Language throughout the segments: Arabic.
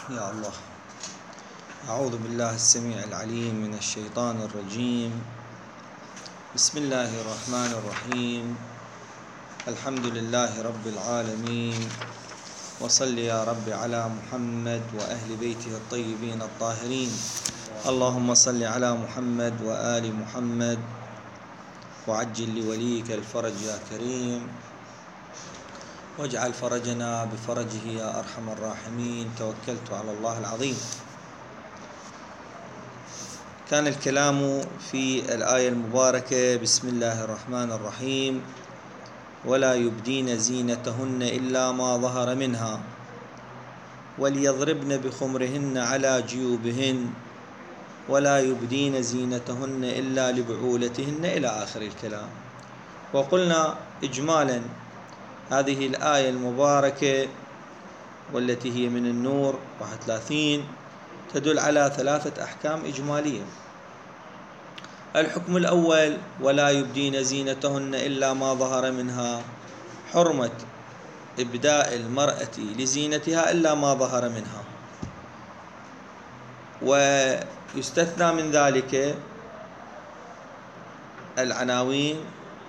يا الله. أعوذ بالله السميع العليم من الشيطان الرجيم. بسم الله الرحمن الرحيم. الحمد لله رب العالمين، وصل يا رب على محمد وأهل بيته الطيبين الطاهرين. اللهم صل على محمد وآل محمد وعجل لوليك الفرج يا كريم، واجعل فرجنا بفرجه يا أرحم الراحمين. توكلت على الله العظيم. كان الكلام في الآية المباركة بسم الله الرحمن الرحيم: ولا يبدين زينتهن إلا ما ظهر منها وليضربن بخمرهن على جيوبهن ولا يبدين زينتهن إلا لبعولتهن إلى آخر الكلام. وقلنا إجمالا هذه الآية المباركة والتي هي من النور 31 تدل على 3 أحكام إجمالية. الحكم الأول: ولا يبدين زينتهن إلا ما ظهر منها، حرمة إبداء المرأة لزينتها إلا ما ظهر منها، ويستثنى من ذلك العناوين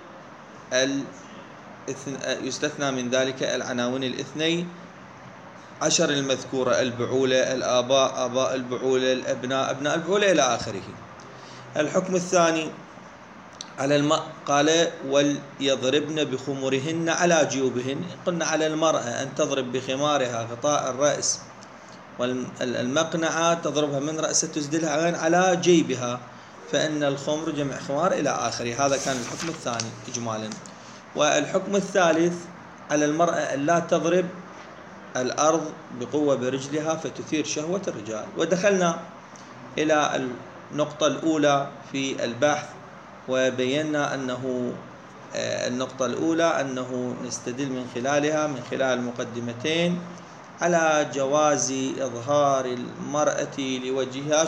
الاثني عشر المذكورة: البعولة، الآباء، آباء البعولة، الأبناء، أبناء البعولة إلى آخره. الحكم الثاني على قال: وليضربن بخمرهن على جيوبهن. قلنا على المرأة أن تضرب بخمارها غطاء الرأس، والمقنعة تضربها من رأسها تسدلها على جيبها، فإن الخمر جمع خمار إلى آخره. هذا كان الحكم الثاني إجمالا. والحكم الثالث على المرأة أن لا تضرب الأرض بقوة برجلها فتثير شهوة الرجال. ودخلنا إلى النقطة الأولى في البحث، وبينا أنه النقطة الأولى أنه نستدل من خلالها، من خلال المقدمتين، على جواز إظهار المرأة لوجهها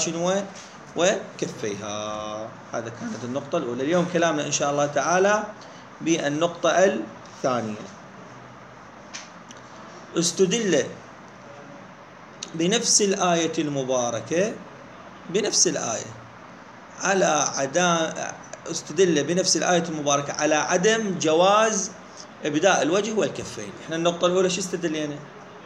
وكفيها. هذا كانت النقطة الأولى. اليوم كلامنا إن شاء الله تعالى بالنقطة الثانية. استدل بنفس الآية المباركة، على عدم جواز إبداء الوجه والكفين. احنا النقطة الأولى شو استدلينا؟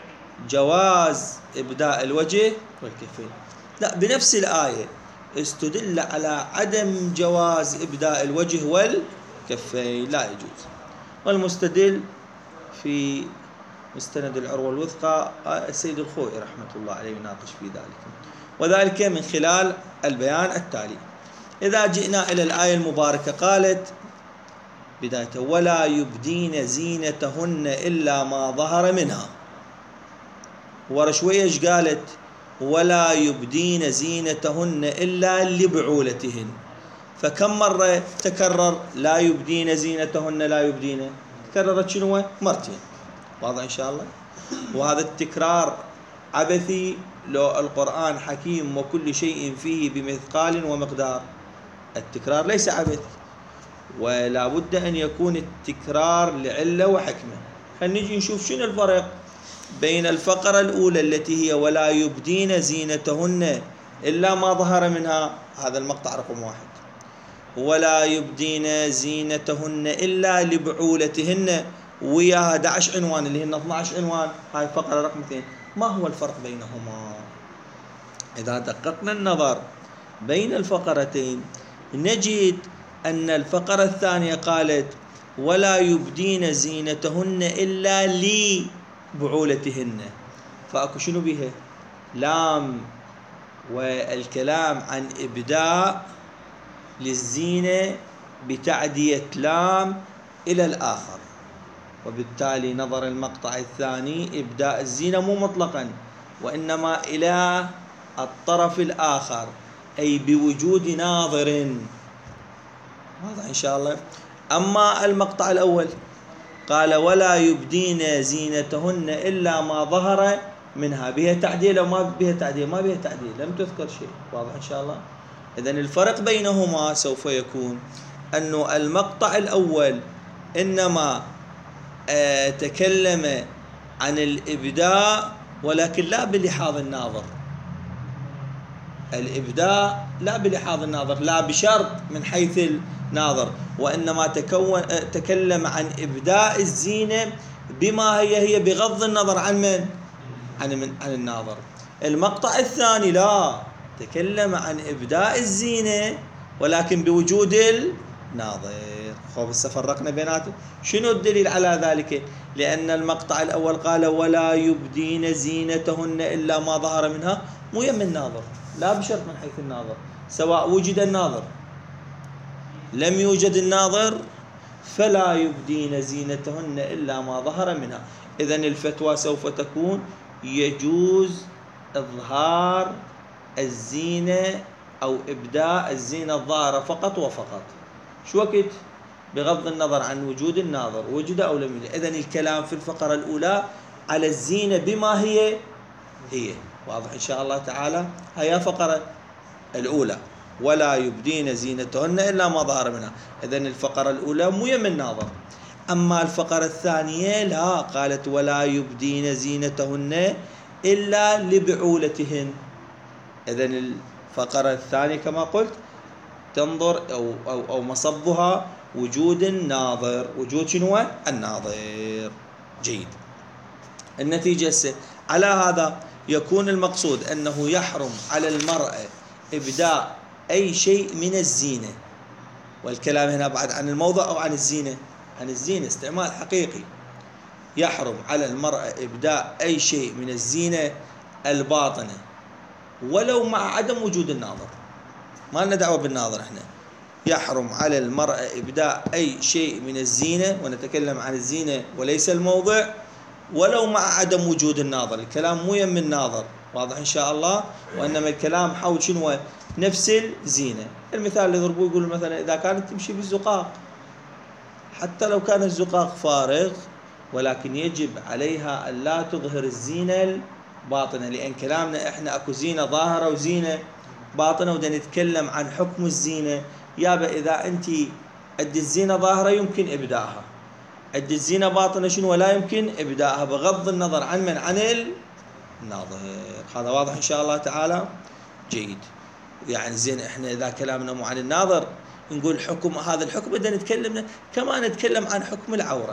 جواز إبداء الوجه والكفين. لا، بنفس الآية استدل على عدم جواز إبداء الوجه والكفين، لا يجوز. والمستدل في مستند العروة الوثقى السيد الخوئي رحمة الله عليه يناقش في ذلك، وذلك من خلال البيان التالي. إذا جئنا إلى الآية المباركة قالت بداية: ولا يبدين زينتهن إلا ما ظهر منها. ورا شوية ايش قالت؟ ولا يبدين زينتهن إلا لبعولتهن. فكم مرة تكرر لا يبدين زينتهن؟ لا يبدين تكررت شنو؟ مرتين. واضح إن شاء الله؟ وهذا التكرار عبثي، لو القرآن حكيم وكل شيء فيه بمثقال ومقدار. التكرار ليس عبث، ولا بد أن يكون التكرار لعلة وحكمة. خلينا نجي نشوف شنو الفرق بين الفقرة الأولى التي هي ولا يبدين زينتهن إلا ما ظهر منها، هذا المقطع رقم 1، ولا يبدين زينتهن إلا لبعولتهن، وياها 11 عنوان اللي هن 12 عنوان، هاي فقرة رقم 2. ما هو الفرق بينهما؟ إذا دققنا النظر بين الفقرتين نجد أن الفقرة الثانية قالت ولا يبدين زينتهن إلا لبعولتهن، فأكو شنو بها؟ لام، والكلام عن إبداء للزينة بتعدية لام إلى الآخر، وبالتالي نظر المقطع الثاني إبداء الزينة مو مطلقا، وإنما إلى الطرف الآخر، أي بوجود ناظر. واضح إن شاء الله؟ أما المقطع الأول قال ولا يبدين زينتهن إلا ما ظهر منها، بها تعديل أو ما بها تعديل؟ ما بها تعديل، لم تذكر شيء. واضح إن شاء الله؟ إذن الفرق بينهما سوف يكون أنه المقطع الأول إنما تكلم عن الإبداء ولكن لا بلحاظ الناظر. الإبداع لا بلحاظ الناظر، لا بشرط من حيث الناظر، وإنما تكلم عن إبداء الزينة بما هي بغض النظر عن من؟ عن الناظر. المقطع الثاني لا، تكلم عن إبداء الزينة ولكن بوجود الناظر. خب هسه فرقنا بيناتهم. شنو الدليل على ذلك؟ لأن المقطع الأول قال ولا يبدين زينتهن إلا ما ظهر منها، مو يم الناظر، لا بشرط من حيث الناظر، سواء وجد الناظر لم يوجد الناظر فلا يبدين زينتهن إلا ما ظهر منها. إذن الفتوى سوف تكون يجوز إظهار الزينة أو إبداء الزينة الظاهرة فقط وفقط. شو وقت؟ بغض النظر عن وجود الناظر، وجد أو لم يوجد. إذن الكلام في الفقرة الأولى على الزينة بما هي. واضح إن شاء الله تعالى. هي فقرة الأولى ولا يبدين زينتهن إلا ما ظهر منها. إذن الفقرة الأولى مو يم الناظر. أما الفقرة الثانية لا، قالت ولا يبدين زينتهن إلا لبعولتهن. إذن الفقرة الثانية كما قلت تنظر أو مصبها وجود الناظر. وجود شنو؟ الناظر. جيد. النتيجة على هذا يكون المقصود أنه يحرم على المرأة إبداء أي شيء من الزينة. والكلام هنا بعد عن الموضع أو عن الزينة؟ عن الزينة، استعمال حقيقي. يحرم على المرأة إبداء أي شيء من الزينة الباطنة ولو مع عدم وجود الناظر. ما لنا دعوة بالناظر احنا. يحرم على المرأة إبداء أي شيء من الزينة، ونتكلم عن الزينة وليس الموضع، ولو مع عدم وجود الناظر. الكلام مو يم الناظر، واضح إن شاء الله، وإنما الكلام حول شنو؟ نفس الزينة. المثال اللي يضربوه يقول مثلا إذا كانت تمشي بالزقاق، حتى لو كان الزقاق فارغ ولكن يجب عليها أن لا تظهر الزينة الباطنة، لأن كلامنا إحنا أكو زينة ظاهرة وزينة باطنة، ودا نتكلم عن حكم الزينة. يابا إذا أنت عند الزينة ظاهرة يمكن إبداءها، عند الزينة باطنة شنو؟ لا يمكن إبداءها، بغض النظر عن من؟ عن الناظر. هذا واضح إن شاء الله تعالى. جيد. يعني زين إحنا إذا كلامنا مو عن الناظر نقول حكم، هذا الحكم بدنا نتكلم كما نتكلم عن حكم العورة.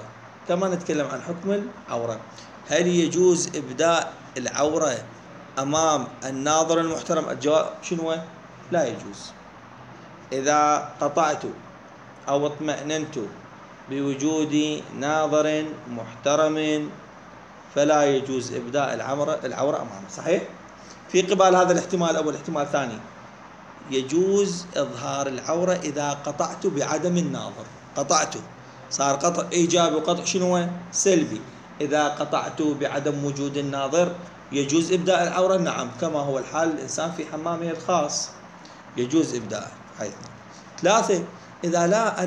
هل يجوز إبداء العورة أمام الناظر المحترم؟ الجواب شنو؟ لا يجوز. إذا قطعت أو اطمأننت بوجود ناظر محترم فلا يجوز إبداء العورة أمامه. صحيح؟ في قبال هذا الاحتمال أو الاحتمال الثاني يجوز إظهار العورة إذا قطعت بعدم الناظر. قطعت، صار قطع إيجابي وقطع شنو؟ سلبي. إذا قطعت بعدم وجود الناظر يجوز إبداء العورة؟ نعم، كما هو الحال الإنسان في حمامه الخاص يجوز إبداء. حيث 3 إذا لا، أنا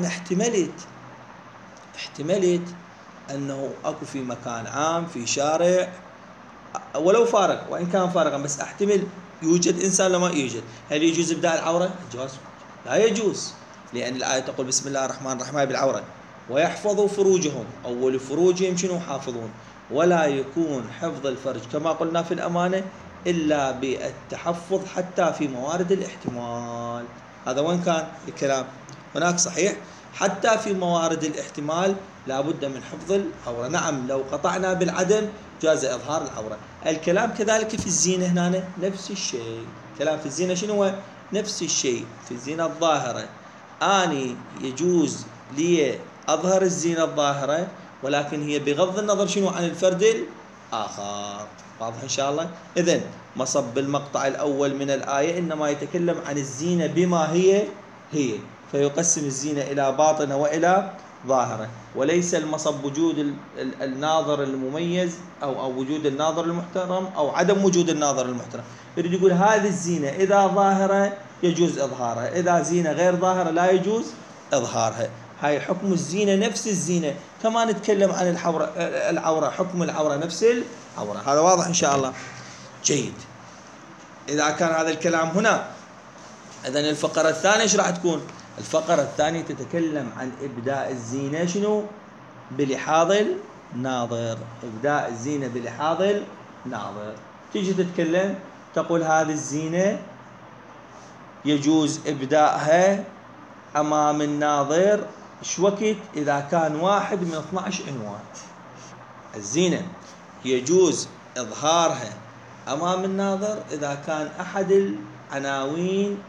احتملت أنه أكو في مكان عام في شارع ولو فارغ، وإن كان فارغا بس أحتمل يوجد إنسان لما يوجد، هل يجوز إبداء العورة؟ الجواز لا يجوز، لأن الآية تقول بسم الله الرحمن الرحيم بالعورة ويحفظوا فروجهم، أول فروجهم شنو؟ حافظون. ولا يكون حفظ الفرج كما قلنا في الأمانة إلا بالتحفظ حتى في موارد الاحتمال. هذا وين كان الكلام هناك؟ صحيح، حتى في موارد الاحتمال لا بد من حفظ العورة. نعم، لو قطعنا بالعدم جاز إظهار العورة. الكلام كذلك في الزينة هنا نفس الشيء. كلام في الزينة شنو؟ نفس الشيء. في الزينة الظاهرة أني يجوز لي أظهر الزينة الظاهرة، ولكن هي بغض النظر شنو؟ عن الفرد الآخر. واضح إن شاء الله. إذن مصب المقطع الأول من الآية إنما يتكلم عن الزينة بما هي، فيقسم الزينة إلى باطنة وإلى ظاهرة، وليس المصب وجود الناظر المميز أو وجود الناظر المحترم أو عدم وجود الناظر المحترم. يريد يقول هذه الزينة إذا ظاهرة يجوز إظهارها، إذا زينة غير ظاهرة لا يجوز إظهارها. هاي حكم الزينة نفس الزينة، كما نتكلم عن العورة، حكم العورة نفس العورة. هذا واضح إن شاء الله. جيد. إذا كان هذا الكلام هنا، إذن الفقرة الثانية إيش راح تكون؟ الفقرة الثانية تتكلم عن إبداء الزينة شنو؟ بلحاظ الناظر. إبداء الزينة بلحاظ الناظر. تيجي تتكلم تقول هذه الزينة يجوز إبداءها أمام الناظر إيش وقت؟ إذا كان واحد من 12 عنوان. الزينة يجوز إظهارها أمام الناظر إذا كان أحد العناوين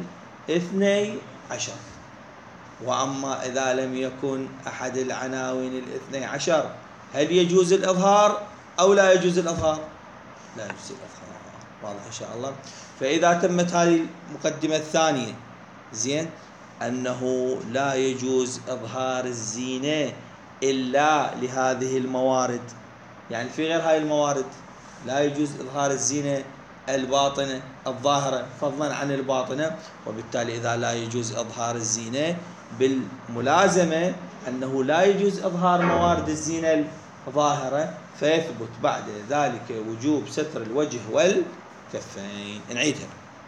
12. وأما إذا لم يكن أحد العناوين 12 هل يجوز الإظهار أو لا يجوز الإظهار؟ لا يجوز الإظهار. واضح إن شاء الله. فإذا تمت هذه المقدمة الثانية زين أنه لا يجوز إظهار الزينة إلا لهذه الموارد، يعني في غير هذه الموارد لا يجوز إظهار الزينة الباطنة الظاهرة فضلا عن الباطنة. وبالتالي إذا لا يجوز إظهار الزينة بالملازمة أنه لا يجوز إظهار موارد الزينة الظاهرة، فيثبت بعد ذلك وجوب ستر الوجه والكفين. نعيدها.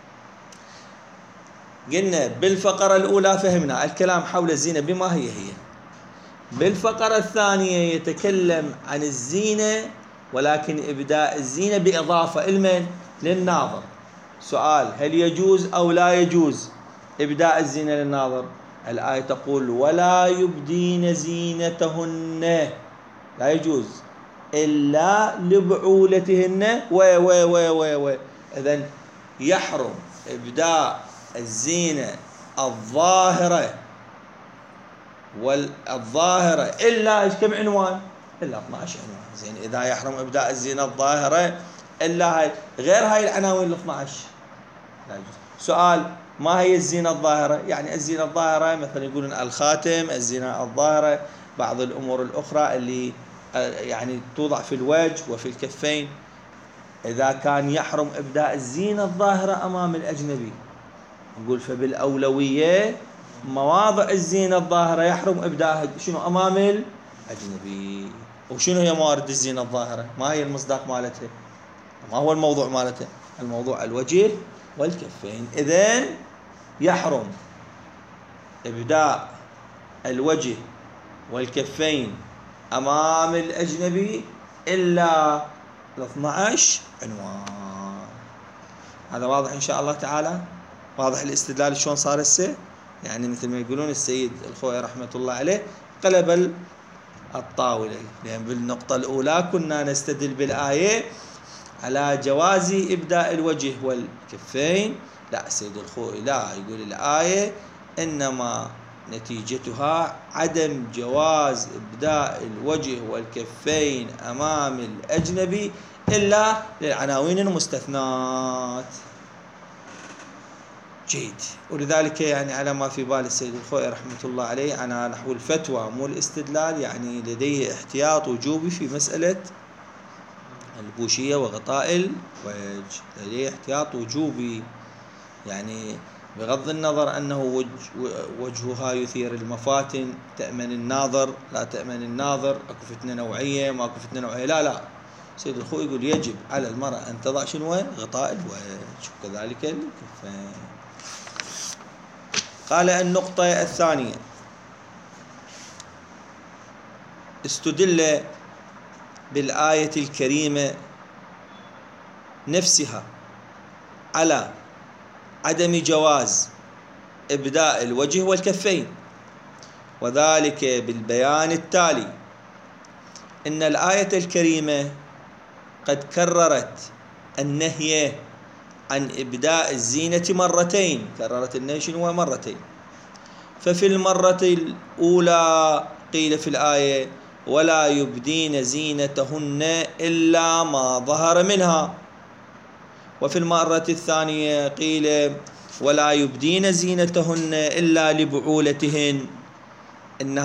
قلنا بالفقرة الأولى فهمنا الكلام حول الزينة بما هي. بالفقرة الثانية يتكلم عن الزينة ولكن إبداء الزينة بإضافة المن للناظر. سؤال: هل يجوز أو لا يجوز إبداء الزينة للناظر؟ الآية تقول: ولا يبدين زينتهن، لا يجوز إلا لبعولتهن إذن يحرم إبداء الزينة الظاهرة والظاهرة إلا كم عنوان؟ إلا 12 عنوان. زين إذا يحرم إبداء الزينة الظاهرة إلا هاي غير هاي العناوين 12 لا يجوز. سؤال: ما هي الزينة الظاهرة؟ يعني الزينة الظاهرة مثلا يقولون الخاتم، الزينة الظاهرة بعض الأمور الأخرى اللي يعني توضع في الوجه وفي الكفين. إذا كان يحرم إبداء الزينة الظاهرة أمام الأجنبي نقول فبالأولوية مواضع الزينة الظاهرة يحرم إبداءها شنو؟ أمام الأجنبي. وشنو هي موارد الزينة الظاهرة؟ ما هي المصداق مالتها؟ ما هو الموضوع مالتها؟ الموضوع الوجه والكفين. إذن يحرم إبداء الوجه والكفين أمام الأجنبي إلا 12 عنوان. هذا واضح إن شاء الله تعالى؟ واضح الاستدلال شلون صار هسه؟ يعني مثل ما يقولون السيد الخوئي رحمة الله عليه قلب الطاولة، لأن بالنقطة الأولى كنا نستدل بالآية على جواز إبداء الوجه والكفين. لا، السيد الخوئي لا، يقول الآية إنما نتيجتها عدم جواز إبداء الوجه والكفين أمام الأجنبي إلا للعناوين المستثنات. جيد. ولذلك يعني على ما في بال السيد الخوئي رحمة الله عليه على نحو الفتوى مو الاستدلال، يعني لديه احتياط وجوبي في مسألة البوشية وغطاء الوجه، لديه احتياط وجوبي، يعني بغض النظر أنه وجهها يثير المفاتن، تأمن الناظر لا تأمن الناظر، أكو فتنة نوعية ما أكو فتنة نوعية، لا سيد الخوئي يقول يجب على المرأة أن تضع شنو؟ غطاء الوجه، كذلك الكفين. قال النقطة الثانية: استدل بالآية الكريمة نفسها على عدم جواز إبداء الوجه والكفين، وذلك بالبيان التالي: إن الآية الكريمة قد كررت النهي عن إبداء الزينة مرتين، كررت النهي شنو؟ مرتين. ففي المرة الأولى قيل في الآية: ولا يبدين زينتهن إلا ما ظهر منها. وفي المرة الثانية قيل: ولا يبدين زينتهن إلا لبعولتهن. إن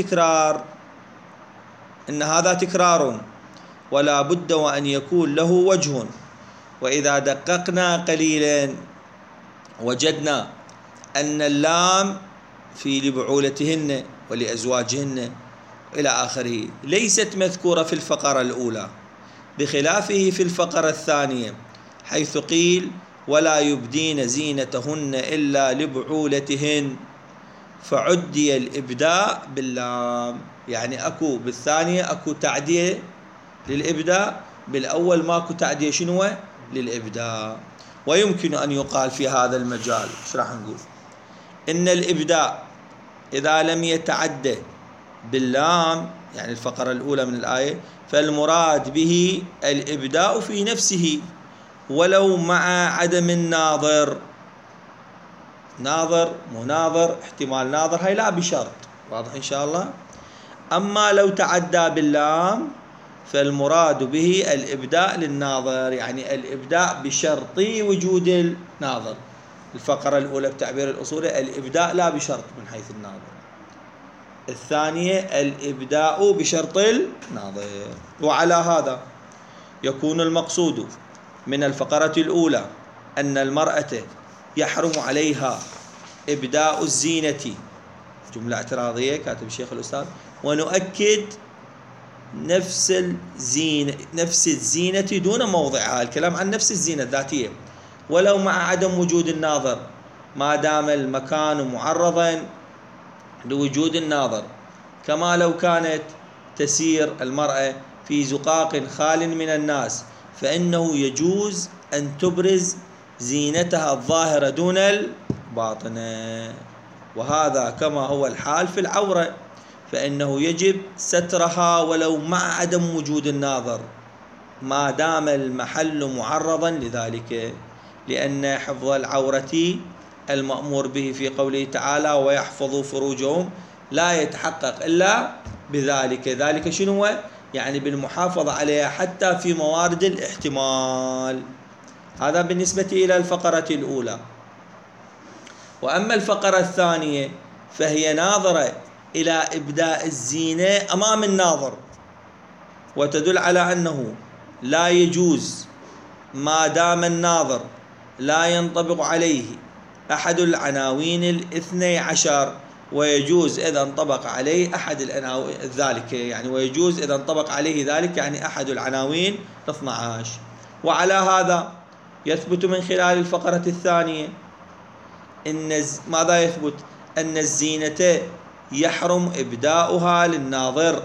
هذا تكرار ولا بد وأن يكون له وجه. وإذا دققنا قليلا وجدنا أن اللام في لبعولتهن ولأزواجهن إلى آخره ليست مذكورة في الفقرة الأولى، بخلافه في الفقرة الثانية حيث قيل: ولا يبدين زينتهن إلا لبعولتهن، فعدي الإبداء باللام. يعني أكو بالثانية أكو تعدية للإبداء، بالأول ماكو تعدية شنو للإبداء. ويمكن أن يقال في هذا المجال ايش راح نقول؟ إن الإبداء إذا لم يتعدى باللام، يعني الفقرة الأولى من الآية، فالمراد به الإبداء في نفسه ولو مع عدم الناظر. ناظر مناظر احتمال ناظر هاي لا بشرط، واضح إن شاء الله. أما لو تعدى باللام فالمراد به الإبداء للناظر، يعني الإبداء بشرط وجود الناظر. الفقرة الأولى بتعبير الأصولي الإبداء لا بشرط من حيث الناظر، الثانية الإبداء بشرط الناظر. وعلى هذا يكون المقصود من الفقرة الأولى أن المرأة يحرم عليها إبداء الزينة، جملة اعتراضية كاتب الشيخ الأستاذ، ونؤكد نفس الزينة دون موضعها، الكلام عن نفس الزينة الذاتية ولو مع عدم وجود الناظر، ما دام المكان معرضا لوجود الناظر، كما لو كانت تسير المرأة في زقاق خال من الناس فإنه يجوز أن تبرز زينتها الظاهرة دون الباطنة، وهذا كما هو الحال في العورة، فإنه يجب سترها ولو مع عدم وجود الناظر ما دام المحل معرضا لذلك، لأن حفظ العورة المأمور به في قوله تعالى ويحفظوا فروجهم لا يتحقق إلا بذلك. ذلك شنو؟ يعني بالمحافظة عليها حتى في موارد الاحتمال. هذا بالنسبة إلى الفقرة الأولى. وأما الفقرة الثانية فهي ناظرة إلى إبداء الزينة أمام الناظر، وتدل على أنه لا يجوز ما دام الناظر لا ينطبق عليه أحد العناوين الاثني عشر، ويجوز إذا انطبق عليه أحد العناوين ذلك، يعني ويجوز إذا انطبق عليه ذلك يعني أحد العناوين 12. وعلى هذا يثبت من خلال الفقرة الثانية إن ماذا يثبت؟ أن الزينة يحرم إبداؤها للناظر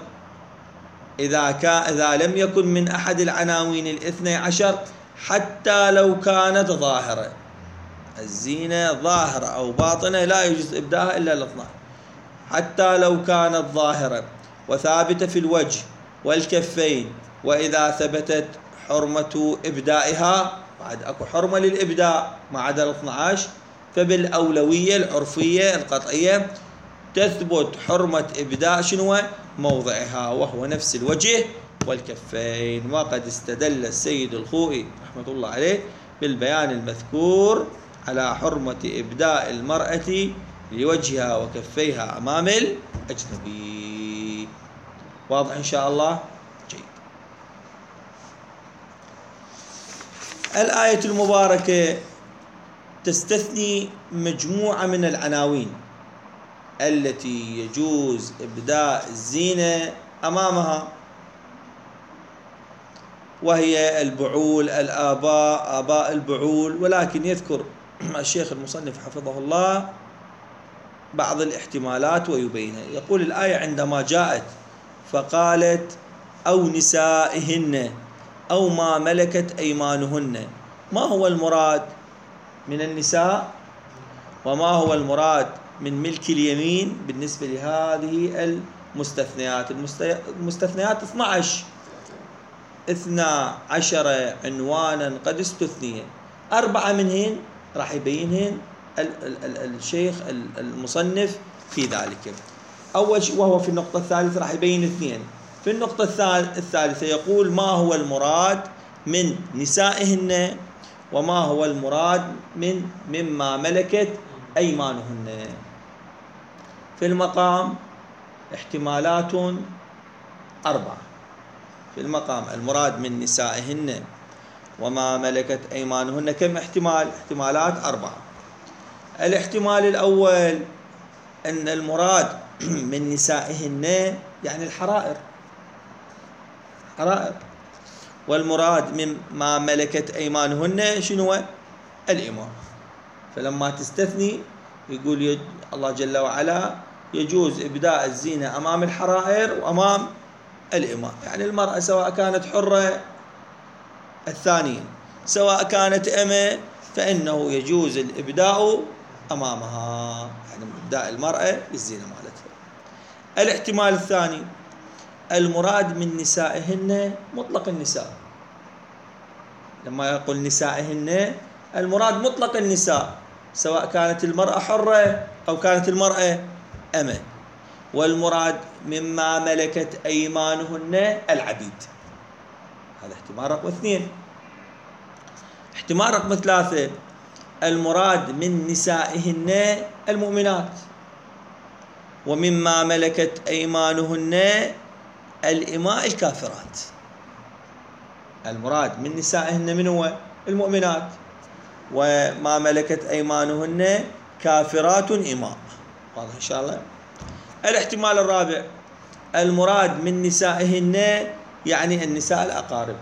إذا لم يكن من أحد العناوين الاثني عشر حتى لو كانت ظاهرة. الزينة ظاهرة أو باطنة لا يجوز إبداءها إلا ل12، حتى لو كانت ظاهرة وثابتة في الوجه والكفين. وإذا ثبتت حرمة إبدائها، بعد أكو حرمة للإبداء ما عدا 12، فبالأولوية العرفية القطعية تثبت حرمة إبداء شنو؟ موضعها، وهو نفس الوجه والكفين. وقد استدل السيد الخوئي رحمة الله عليه بالبيان المذكور على حرمة إبداء المرأة لوجهها وكفيها أمام الأجنبي. واضح إن شاء الله؟ جيد. الآية المباركة تستثني مجموعة من العناوين التي يجوز إبداء الزينة أمامها، وهي البعول، الآباء، آباء البعول. ولكن يذكر الشيخ المصنف حفظه الله بعض الاحتمالات ويبينها. يقول الآية عندما جاءت فقالت أو نسائهن أو ما ملكت أيمانهن، ما هو المراد من النساء وما هو المراد من ملك اليمين بالنسبة لهذه المستثنيات؟ المستثنيات 12 عنوانا قد استثني، 4 منهن راح يبينهن الشيخ المصنف في ذلك. أول شيء وهو في النقطة الثالثة راح يبين 2. في النقطة الثالثة يقول ما هو المراد من نسائهن وما هو المراد مما ملكت أيمانهن. في المقام احتمالات 4. في المقام المراد من نسائهن وما ملكت أيمانهن كم احتمال؟ احتمالات 4. الاحتمال الأول أن المراد من نسائهن يعني الحرائر، والمراد مما ملكت أيمانهن شنو؟ الإماء. فلما تستثني يقول الله جل وعلا يجوز إبداء الزينة أمام الحرائر وأمام الإماء، يعني المرأة سواء كانت حرة الثانية سواء كانت أمة فإنه يجوز الإبداء أمامها، يعني إبداء المرأة للزينة مالتها. الاحتمال الثاني المراد من نسائهن مطلق النساء. لما يقول نسائهن المراد مطلق النساء سواء كانت المرأة حرة أو كانت المرأة أمة. والمراد مما ملكت أيمانهن العبيد. هذا احتمال رقم 2. احتمال رقم 3 المراد من نسائهن المؤمنات. ومما ملكت أيمانهن الإماء الكافرات. المراد من نسائهن من هو؟ المؤمنات. وما ملكت أيمانهن كافرات إماء. واضح إن شاء الله. الاحتمال الرابع المراد من نسائهن يعني النساء الأقارب.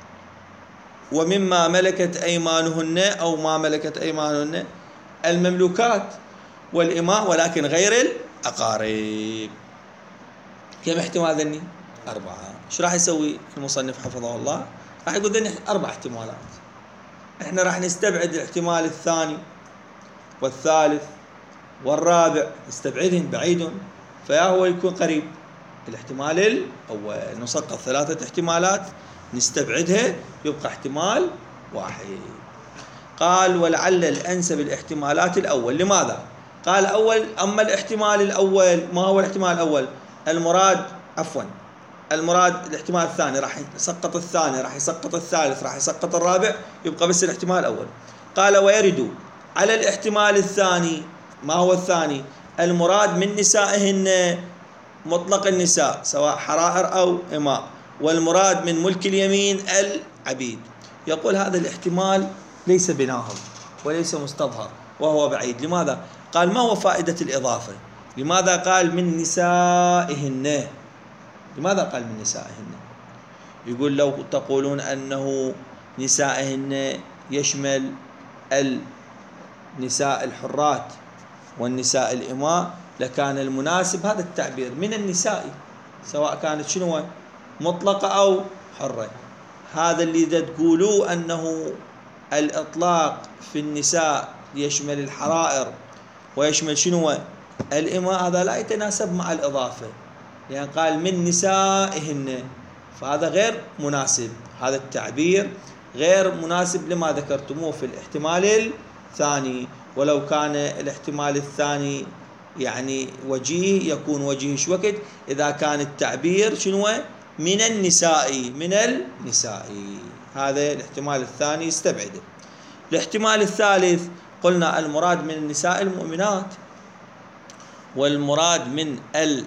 ومما ملكت أيمانهن أو ما ملكت أيمانهن المملوكات والإماء ولكن غير الأقارب. كم احتمال ذني؟ 4. ايش راح يسوي المصنف حفظه الله؟ راح يقول ذني 4 احتمالات. احنا راح نستبعد الاحتمال الثاني والثالث والرابع، نستبعدهم بعيد فيا هو يكون قريب. الاحتمال الأول نسقط 3 احتمالات نستبعدها يبقى احتمال 1. قال ولعل الأنسب الاحتمالات الأول. لماذا؟ قال أول أما الاحتمال الأول ما هو الاحتمال الأول؟ المراد الاحتمال الثاني راح يسقط الثاني، راح يسقط الثالث، راح يسقط الرابع، يبقى بس الاحتمال الأول. قال ويرد على الاحتمال الثاني. ما هو الثاني؟ المراد من نسائهن مطلق النساء سواء حرائر أو إماء. والمراد من ملك اليمين العبيد. يقول هذا الاحتمال ليس بناهض وليس مستظهر وهو بعيد. لماذا؟ قال ما هو فائدة الإضافة؟ لماذا قال من نسائهن؟ لماذا قال من نسائهن؟ يقول لو تقولون أنه نسائهن يشمل النساء الحرات والنساء الإماء لكان المناسب هذا التعبير من النساء سواء كانت شنو مطلقة أو حرة. هذا اللي إذا تقولوا أنه الإطلاق في النساء يشمل الحرائر ويشمل شنو الإماء، هذا لا يتناسب مع الإضافة، لأن يعني قال من نسائهن، فهذا غير مناسب. هذا التعبير غير مناسب لما ذكرتموه في الاحتمال الثاني. ولو كان الاحتمال الثاني يعني وجيه يكون وجيه وقت إذا كان التعبير شنو من النساء. هذا الاحتمال الثاني استبعده. الاحتمال الثالث قلنا المراد من النساء المؤمنات. والمراد من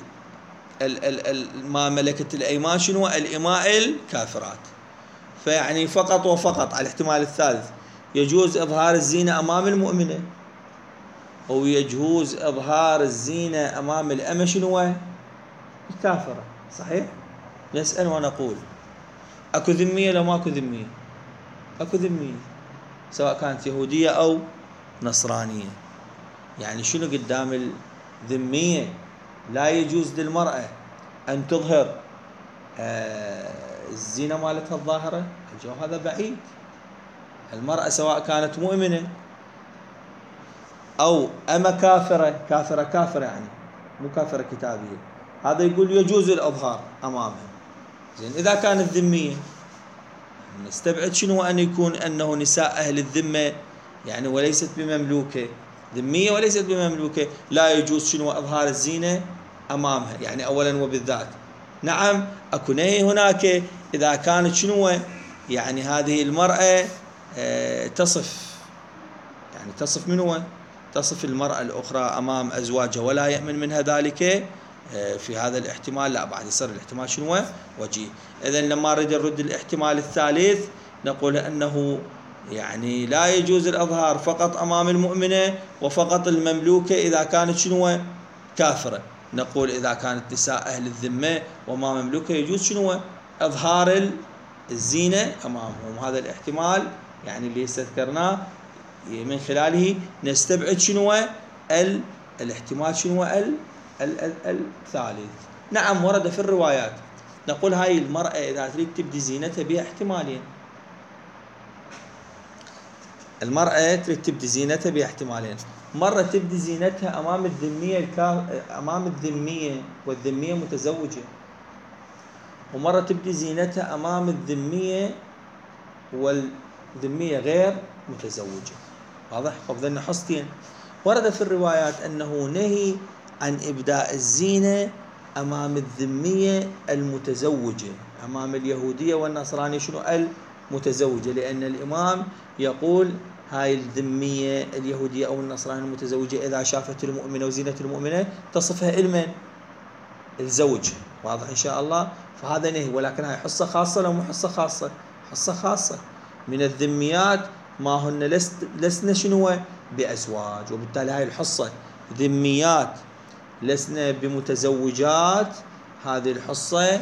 ما ملكت الأيمان شنو الإماء الكافرات. فيعني فقط وفقط على الاحتمال الثالث يجوز إظهار الزينة أمام المؤمنة أو يجوز إظهار الزينة أمام الأمة شنو الكافرة. صحيح؟ نسأل ونقول أكو ذمية لو ماكو ذمية؟ أكو ذمية سواء كانت يهودية أو نصرانية. يعني شنو قدام الذمية لا يجوز للمرأة أن تظهر الزينة مالتها الظاهرة؟ الجواب هذا بعيد. المرأة سواء كانت مؤمنة أو أما كافرة يعني مو كافرة كتابية، هذا يقول يجوز الإظهار أمامها. زين إذا كانت ذمية نستبعد شنو أن يكون أنه نساء أهل الذمة يعني وليست بمملوكة، ذمية وليست بمملوكة، لا يجوز شنو إظهار الزينة أمامها. يعني أولا وبالذات نعم أكو نهي هناك إذا كانت شنو يعني هذه المرأة تصف منه تصف المرأة الأخرى أمام أزواجها ولا يأمن منها ذلك. في هذا الاحتمال لا، بعد يصير الاحتمال شنو وجيه. إذن لما نرد الاحتمال الثالث نقول أنه يعني لا يجوز الإظهار فقط أمام المؤمنة وفقط المملوكة إذا كانت شنو كافرة. نقول إذا كانت نساء أهل الذمة وما مملوكة يجوز شنو إظهار الزينة أمامهم. هذا الاحتمال يعني اللي استذكرناه من خلاله نستبعد شنو الاحتمال شنو الثالث. نعم ورد في الروايات نقول هاي المرأة إذا تريد تبدي زينتها بها احتمالين. المرأة تريد تبدي زينتها باحتمالين. مرة تبدي زينتها أمام الذمية والذمية متزوجة، ومرة تبدي زينتها أمام الذمية والذمية غير متزوجة. واضح؟ فبدنا حصتين. ورد في الروايات أنه نهي عن إبداء الزينة أمام الذمية المتزوجة، أمام اليهودية والنصرانية شنو المتزوجة، لأن الإمام يقول هاي الذمية اليهودية أو النصرانية المتزوجة إذا شافت المؤمنة وزينة المؤمنة تصفها إلمن الزوج. واضح إن شاء الله؟ فهذا نهي، ولكن هاي حصة خاصة لو مو حصة خاصة؟ حصة خاصة. من الذميات ما هن لسنا شنو بأزواج، وبالتالي هاي الحصة ذميات لسنا بمتزوجات، هذه الحصة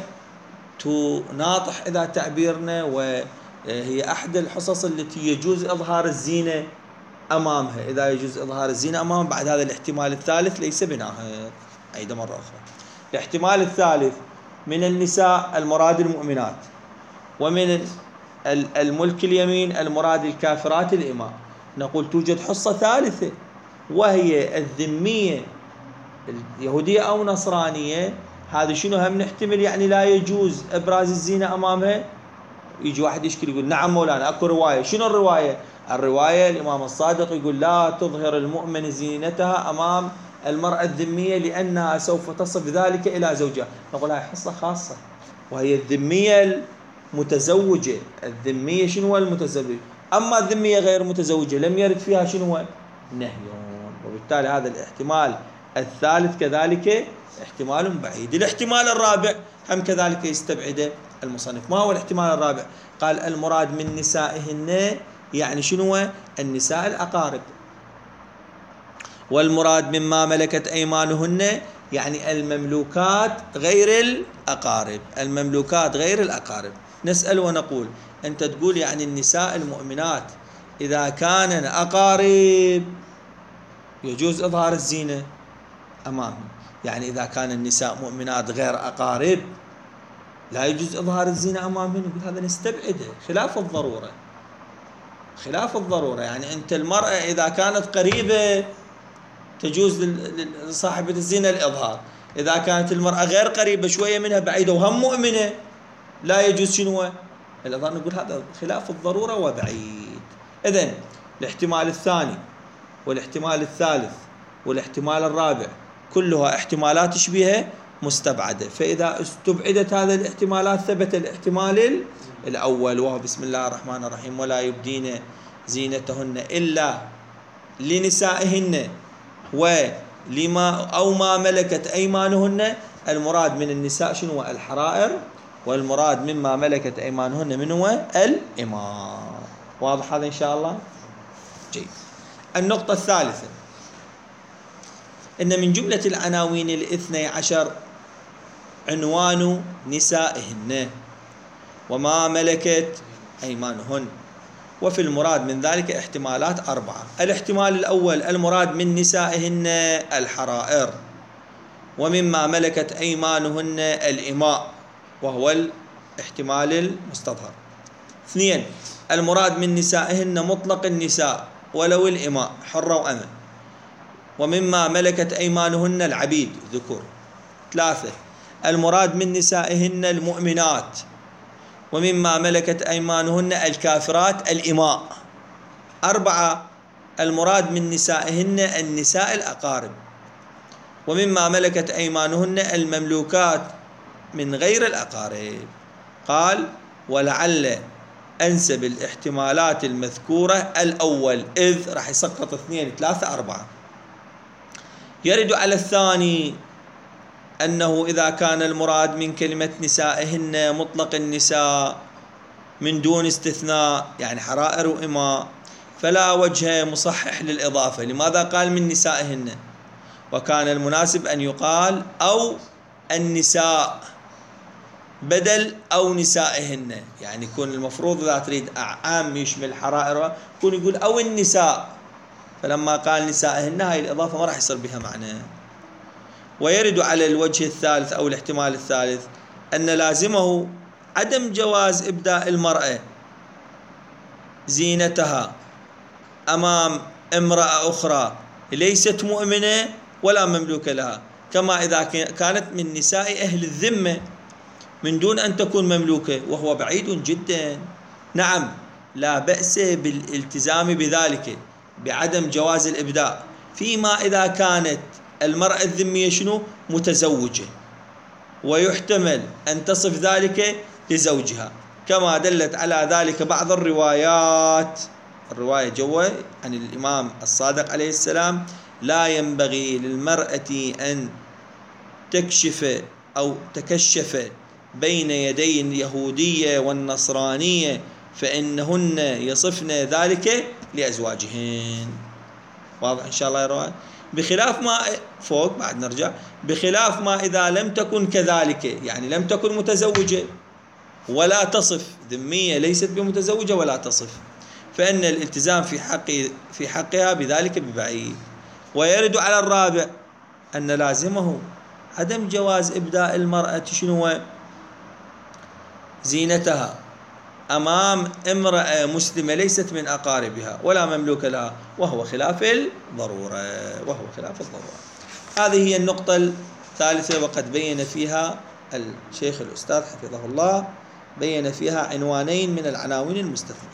تناطح إذا تعبيرنا، وهي أحد الحصص التي يجوز إظهار الزينة أمامها. إذا يجوز إظهار الزينة أمامها بعد هذا الاحتمال الثالث ليس بناهض. أعيد مرة أخرى. الاحتمال الثالث من النساء المراد المؤمنات، ومن الملك اليمين المراد الكافرات الإماء. نقول توجد حصة ثالثة وهي الذمية اليهودية أو نصرانية. هذا شنو هم نحتمل يعني لا يجوز إبراز الزينة أمامها. يجي واحد يشكل يقول نعم مولانا أكو رواية. شنو الرواية؟ الرواية الإمام الصادق يقول لا تظهر المؤمن زينتها أمام المرأة الذمية لأنها سوف تصف ذلك إلى زوجها. نقول هاي حصة خاصة وهي الذمية المتزوجة. الذمية شنو المتزوجة؟ أما الذمية غير متزوجة لم يرد فيها شنو نهي، وبالتالي هذا الاحتمال الثالث كذلك احتمال بعيد. الاحتمال الرابع هم كذلك يستبعده المصنف. ما هو الاحتمال الرابع؟ قال المراد من نسائهن يعني شنو؟ النساء الأقارب. والمراد مما ملكت أيمانهن يعني المملوكات غير الأقارب. المملوكات غير الأقارب. نسأل ونقول أنت تقول يعني النساء المؤمنات إذا كانن أقارب يجوز إظهار الزينة أمامهم، يعني إذا كان النساء مؤمنات غير أقارب لا يجوز إظهار الزينة أمامهم. يقول هذا نستبعده خلاف الضرورة. خلاف الضرورة يعني أنت المرأة إذا كانت قريبة تجوز لصاحبة الزينة الإظهار، إذا كانت المرأة غير قريبة شوية منها بعيدة وهم مؤمنة لا يجوز شنو الإظهار. نقول هذا خلاف الضرورة وبعيد. إذن الاحتمال الثاني والاحتمال الثالث والاحتمال الرابع كلها احتمالات تشبيهها مستبعدة. فإذا استبعدت هذه الاحتمالات ثبت الاحتمال الأول وهو بسم الله الرحمن الرحيم ولا يبدين زينتهن إلا لنسائهن ولما أو ما ملكت أيمانهن. المراد من النساء شنو الحرائر، والمراد مما ملكت أيمانهن من هو الإماء. واضح هذا إن شاء الله؟ جيد. النقطة الثالثة إن من جملة العناوين 12 عنوان نسائهن وما ملكت أيمانهن، وفي المراد من ذلك احتمالات 4. الاحتمال الأول المراد من نسائهن الحرائر، ومما ملكت أيمانهن الإماء وهو الاحتمال المستظهر. 2 المراد من نسائهن مطلق النساء ولو الإماء حرة وأمة، ومما ملكت أيمانهن العبيد ذكور. 3 المراد من نسائهن المؤمنات، ومما ملكت أيمانهن الكافرات الإماء. 4 المراد من نسائهن النساء الأقارب، ومما ملكت أيمانهن المملوكات من غير الأقارب. قال ولعل أنسب الاحتمالات المذكورة الأول، إذ راح يسقط 2 3 4. يرد على الثاني أنه إذا كان المراد من كلمة نسائهن مطلق النساء من دون استثناء يعني حرائر وإماء فلا وجه مصحح للإضافة. لماذا قال من نسائهن؟ وكان المناسب أن يقال أو النساء بدل أو نسائهن، يعني يكون المفروض إذا تريد عام يشمل حرائر يكون يقول أو النساء، فلما قال نسائهن هاي الإضافة ما راح يصير بها معنى. ويرد على الوجه الثالث أو الاحتمال الثالث أن لازمه عدم جواز إبداء المرأة زينتها أمام امرأة أخرى ليست مؤمنة ولا مملوك لها، كما إذا كانت من نساء أهل الذمة من دون أن تكون مملوكة، وهو بعيد جدا. نعم، لا بأس بالالتزام بذلك بعدم جواز الإبداء، فيما إذا كانت المرأة الذمية شنو؟ متزوجة، ويحتمل أن تصف ذلك لزوجها، كما دلت على ذلك بعض الروايات. الرواية جوا عن الإمام الصادق عليه السلام: لا ينبغي للمرأة أن تكشف أو تكشف بين يدي اليهودية والنصرانية، فإنهن يصفن ذلك لأزواجهن. واضح إن شاء الله يا رواد؟ بخلاف ما فوق، بعد نرجع، بخلاف ما إذا لم تكن كذلك، يعني لم تكن متزوجة ولا تصف، ذمية ليست بمتزوجة ولا تصف، فإن الالتزام في حقها بذلك ببعيد. ويرد على الرابع أن لازمه عدم جواز إبداء المرأة شنو؟ زينتها أمام امرأة مسلمة ليست من أقاربها ولا مملوك لها، وهو خلاف الضرورة. هذه هي النقطة الثالثة، وقد بين فيها الشيخ الأستاذ حفظه الله، بين فيها عنوانين من العناوين المستثنى.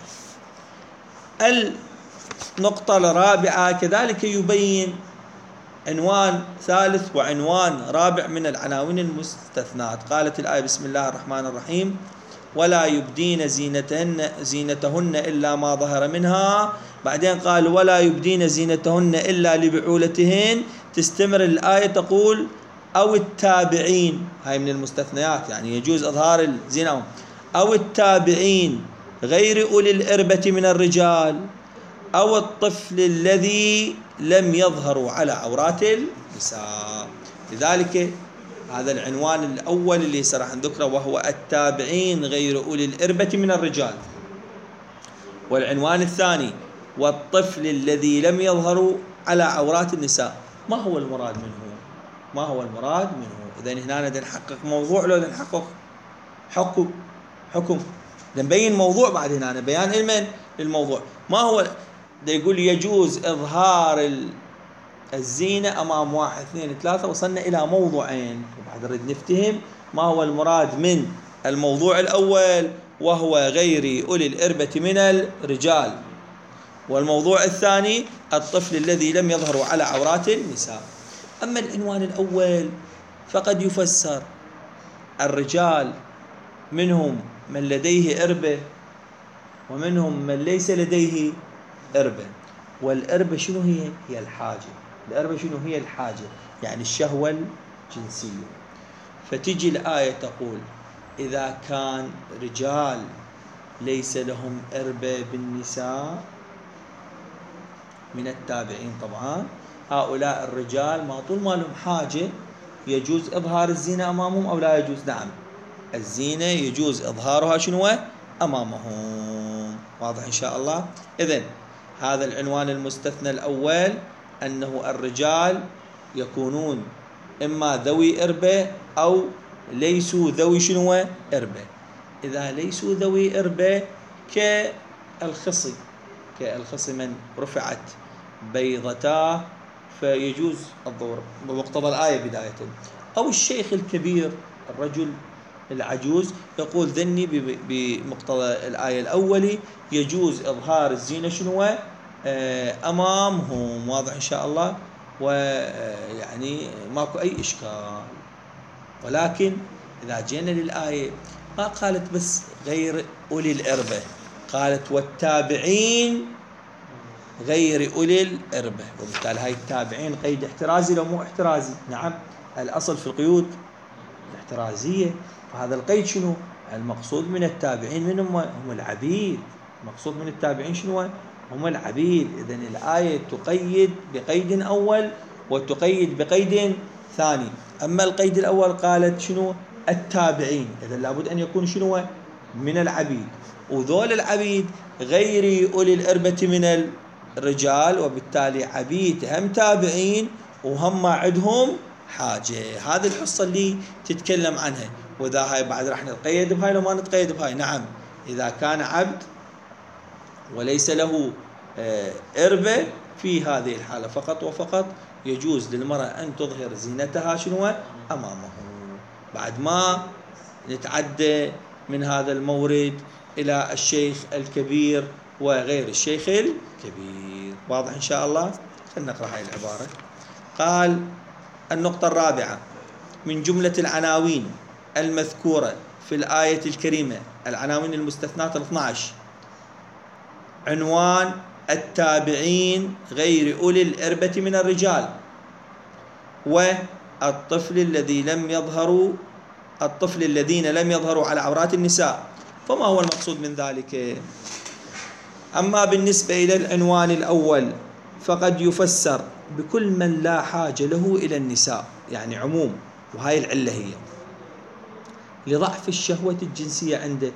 النقطة الرابعة كذلك يبين عنوان ثالث وعنوان رابع من العناوين المستثنات. قالت الآية: بسم الله الرحمن الرحيم: ولا يبدين زينتهن إلا ما ظهر منها. بعدين قال: ولا يبدين زينتهن إلا لبعولتهن. تستمر الآية تقول: أو التابعين، هاي من المستثنيات، يعني يجوز إظهار الزنا، أو التابعين غير أولي الإربة من الرجال، أو الطفل الذي لم يظهروا على عورات النساء. لذلك هذا العنوان الأول اللي سرح نذكره، وهو التابعين غير أولي الإربة من الرجال. والعنوان الثاني: والطفل الذي لم يظهروا على عورات النساء. ما هو المراد منه؟ إذن هنا نحقق موضوع لو نحقق حكم نبين موضوع. بعد هنا بيان علما للموضوع. ما هو؟ يقول يجوز إظهار الزينة أمام 1 2 3، وصلنا إلى موضوعين، وبعد نريد نفتهم ما هو المراد من الموضوع الأول، وهو غير أولي الإربة من الرجال، والموضوع الثاني الطفل الذي لم يظهر على عورات النساء. أما العنوان الأول فقد يفسر: الرجال منهم من لديه إربة ومنهم من ليس لديه إربة. والإربة شنو هي؟ هي الحاجة. الإربة شنو هي؟ الحاجة، يعني الشهوة الجنسية. فتجي الآية تقول: إذا كان رجال ليس لهم إربة بالنساء من التابعين، طبعا هؤلاء الرجال ما طول ما لهم حاجة يجوز إظهار الزينة أمامهم أو لا يجوز؟ نعم، الزينة يجوز إظهارها شنو؟ أمامهم. واضح إن شاء الله؟ إذن هذا العنوان المستثنى الأول، أنه الرجال يكونون إما ذوي إربة أو ليسوا ذوي شنو؟ إربة. إذا ليسوا ذوي إربة كالخصي من رفعت بيضتاه فيجوز الظهور بمقتضى الآية بداية، أو الشيخ الكبير، الرجل العجوز، يقول ذني بمقتضى الآية الأولى يجوز إظهار الزينة شنو؟ أمامهم. واضح إن شاء الله؟ ويعني ماكو أي إشكال. ولكن إذا جينا للآية ما قالت بس غير أولي الإربة، قالت والتابعين غير أولي الإربة، وبالتالي هاي التابعين قيد احترازي لو مو احترازي؟ نعم، الأصل في القيود الاحترازية. فهذا القيد شنو؟ المقصود من التابعين من هم العبيد. المقصود من التابعين شنو؟ هم العبيد. إذن الآية تقيد بقيد أول وتقيد بقيد ثاني. أما القيد الأول قالت شنو؟ التابعين، إذن لابد أن يكون شنو؟ من العبيد، وذول العبيد غير أولي الإربة من الرجال، وبالتالي عبيد هم تابعين وهم ما عندهم حاجة. هذه الحصة اللي تتكلم عنها. وإذا هاي بعد راح نتقيد بهاي لو ما نتقيد بهاي؟ نعم، إذا كان عبد وليس له إربة، في هذه الحالة فقط وفقط يجوز للمرأة أن تظهر زينتها شنو أمامه. بعد ما نتعدى من هذا المورد إلى الشيخ الكبير وغير الشيخ الكبير. واضح إن شاء الله؟ خلينا نقرأ هاي العبارة. قال: النقطة الرابعة: من جملة العناوين المذكورة في الآية الكريمة، العناوين المستثناة 12، عنوان التابعين غير أولي الإربة من الرجال، والطفل الذين لم يظهروا على عورات النساء. فما هو المقصود من ذلك؟ أما بالنسبة إلى العنوان الأول فقد يفسر بكل من لا حاجة له إلى النساء، يعني عموم، وهاي العلة هي لضعف الشهوة الجنسية عنده،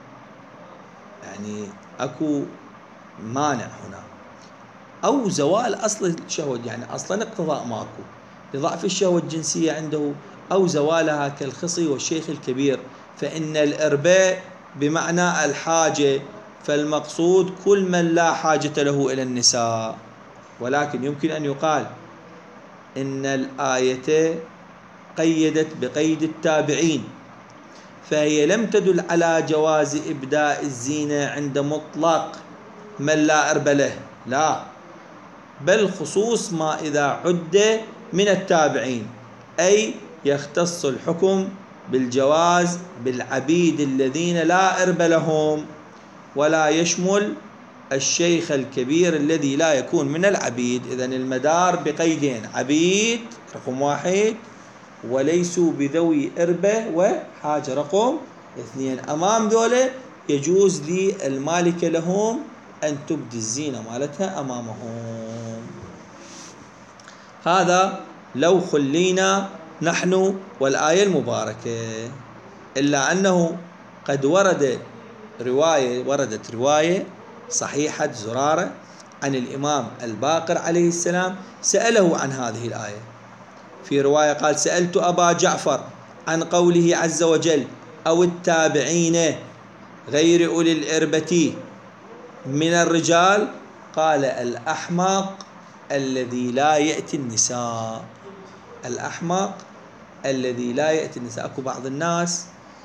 يعني أكو مانع هنا، أو زوال أصل الشهوة، يعني أصلا اقتضاء ماكو، لضعف الشهوة الجنسية عنده أو زوالها كالخصي والشيخ الكبير. فإن الإرباء بمعنى الحاجة، فالمقصود كل من لا حاجة له إلى النساء. ولكن يمكن أن يقال إن الآية قيدت بقيد التابعين، فهي لم تدل على جواز إبداء الزينة عند مطلق من لا إرب له، لا، بل خصوص ما إذا عد من التابعين، أي يختص الحكم بالجواز بالعبيد الذين لا إرب لهم، ولا يشمل الشيخ الكبير الذي لا يكون من العبيد. إذن المدار بقيدين: عبيد رقم 1، وليسوا بذوي إربة وحاجة رقم 2. أمام ذولا يجوز للمالكة لهم أن تبدي الزينة مالتها أمامهم. هذا لو خلينا نحن والآية المباركة. إلا أنه قد وردت رواية صحيحة زرارة عن الإمام الباقر عليه السلام، سأله عن هذه الآية. في رواية قال: سألت أبا جعفر عن قوله عز وجل: أو التابعين غير أولي الإربة من الرجال، قال: الأحمق الذي لا يأتي النساء. الأحمق الذي لا يأتي النساء. أكو بعض الناس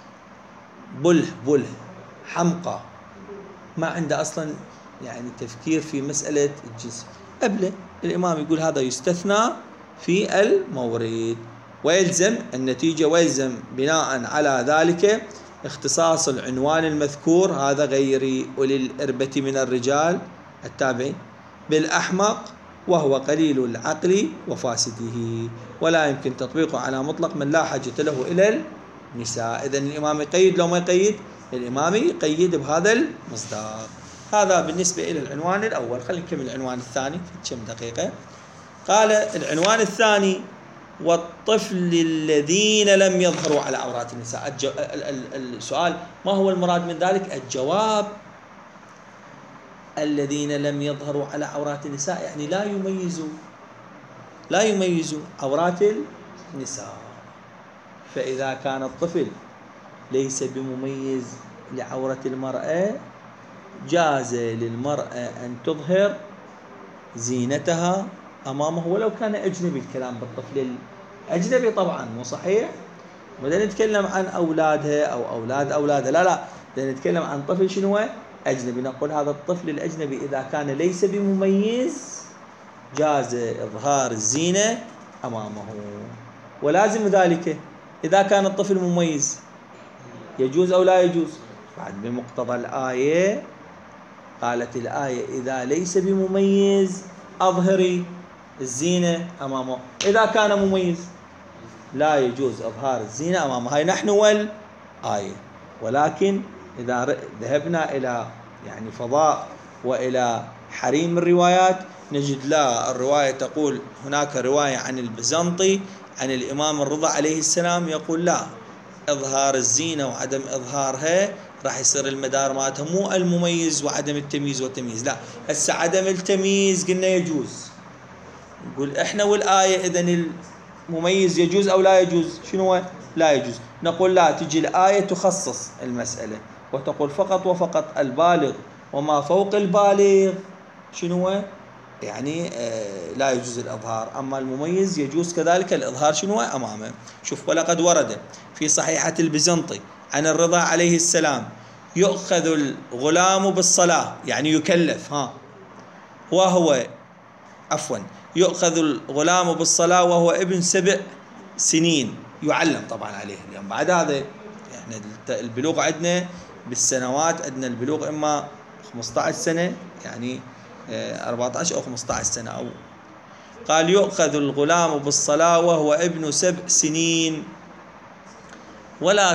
بله حمقى، ما عنده أصلا يعني تفكير في مسألة الجنس. أبله الإمام يقول هذا يستثنى في المورد، ويلزم النتيجة، ويلزم بناء على ذلك اختصاص العنوان المذكور، هذا غير أولي الإربة من الرجال التابعين، بالأحمق وهو قليل العقل وفاسده، ولا يمكن تطبيقه على مطلق من لا حاجة له إلى النساء. إذن الإمام يقيد، لو ما يقيد الإمام يقيد بهذا المصداق. هذا بالنسبة إلى العنوان الأول. خلينا نكمل العنوان الثاني في كم دقيقة. قال العنوان الثاني: والطفل الذين لم يظهروا على عورات النساء. السؤال: ما هو المراد من ذلك؟ الجواب: الذين لم يظهروا على عورات النساء، يعني لا يميزوا عورات النساء. فإذا كان الطفل ليس بمميز لعورة المرأة، جاز للمرأة أن تظهر زينتها أمامه ولو كان أجنبي. الكلام بالطفل الأجنبي طبعا مو صحيح، ولا نتكلم عن أولادها أو أولاد أولادها، لا، نتكلم عن طفل شنو أجنبي. نقول هذا الطفل الأجنبي إذا كان ليس بمميز جاز إظهار الزينة أمامه، ولازم ذلك إذا كان الطفل مميز يجوز أو لا يجوز. بعد بمقتضى الآية قالت الآية: إذا ليس بمميز أظهري الزينة أمامه. إذا كان مميز لا يجوز إظهار الزينة أمامه. هاي نحن والآية. ولكن إذا ذهبنا إلى يعني فضاء وإلى حريم الروايات نجد لا، الرواية تقول، هناك رواية عن البزنطي عن الإمام الرضا عليه السلام يقول لا، إظهار الزينة وعدم إظهارها راح يصير المدار مالتها مو المميز وعدم التمييز والتمييز، لا، هسه عدم التمييز قلنا يجوز، نقول إحنا والآية إذن المميز يجوز أو لا يجوز؟ شنو لا يجوز؟ نقول لا، تجي الآية تخصص المسألة وتقول فقط وفقط البالغ وما فوق البالغ شنو هو؟ يعني لا يجوز الإظهار. أما المميز يجوز كذلك الإظهار شنو أمامه. شوف: ولقد ورد في صحيحة البيزنطي عن الرضا عليه السلام يؤخذ الغلام بالصلاة، يعني يكلف وهو يؤخذ الغلام بالصلاة وهو ابن 7 سنين، يعلم طبعا عليه. اليوم بعد هذا يعني البلوغ عندنا بالسنوات، عندنا البلوغ إما 15 سنة، يعني 14 أو 15 سنة. أو قال: يؤخذ الغلام بالصلاة وهو ابن 7 سنين، ولا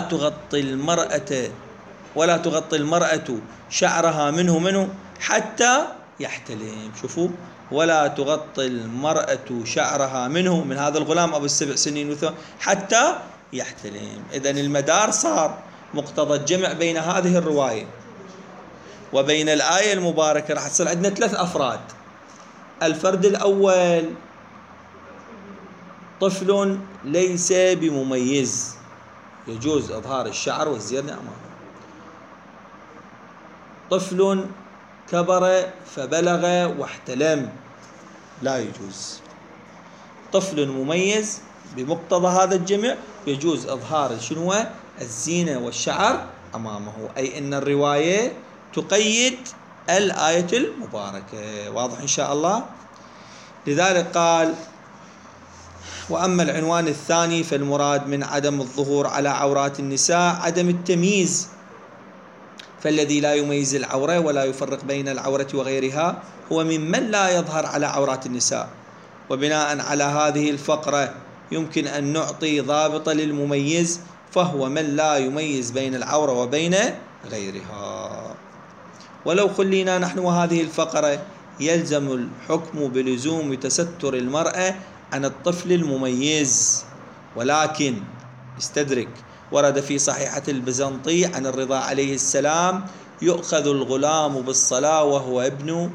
تغطي المرأة شعرها منه حتى يحتلم. شوفوا: ولا تغطي المرأة شعرها من هذا الغلام أبو 7 سنين حتى يحتلم. إذن المدار صار مقتضى الجمع بين هذه الرواية وبين الآية المباركة. راح تصير عندنا 3 أفراد. الفرد الأول: طفل ليس بمميز، يجوز إظهار الشعر والزيادة أمامه. طفل كبر فبلغ واحتلم، لا يجوز. طفل مميز بمقتضى هذا الجمع يجوز إظهار شنو؟ الزينة والشعر أمامه. أي أن الرواية تقيد الآية المباركة. واضح إن شاء الله؟ لذلك قال: وأما العنوان الثاني فالمراد من عدم الظهور على عورات النساء عدم التمييز، فالذي لا يميز العورة ولا يفرق بين العورة وغيرها هو ممن لا يظهر على عورات النساء. وبناء على هذه الفقرة يمكن أن نعطي ضابط للمميز، فهو من لا يميز بين العورة وبين غيرها. ولو خلينا نحن وهذه الفقرة يلزم الحكم بلزوم تستر المرأة عن الطفل المميز. ولكن استدرك: ورد في صحيحة البيزنطي عن الرضا عليه السلام يؤخذ الغلام بالصلاة وهو ابن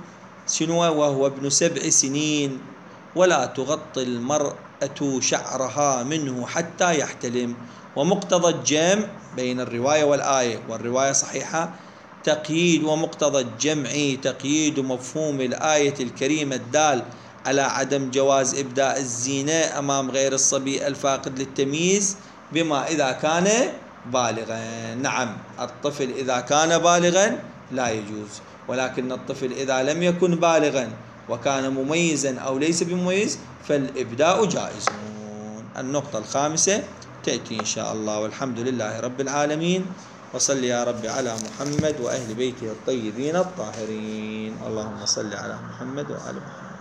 7 سنين، ولا تغطي المرأة شعرها منه حتى يحتلم. ومقتضى الجمع بين الرواية والآية، والرواية صحيحة، تقييد، ومقتضى الجمع تقييد مفهوم الآية الكريمة الدال على عدم جواز إبداء الزينة أمام غير الصبي الفاقد للتمييز بما إذا كان بالغا. نعم، الطفل إذا كان بالغا لا يجوز، ولكن الطفل إذا لم يكن بالغا وكان مميزا أو ليس بمميز فالإبداء جائز. النقطة الخامسة تأتي إن شاء الله. والحمد لله رب العالمين، وصل يا رب على محمد وأهل بيته الطيبين الطاهرين. اللهم صل على محمد وآل محمد.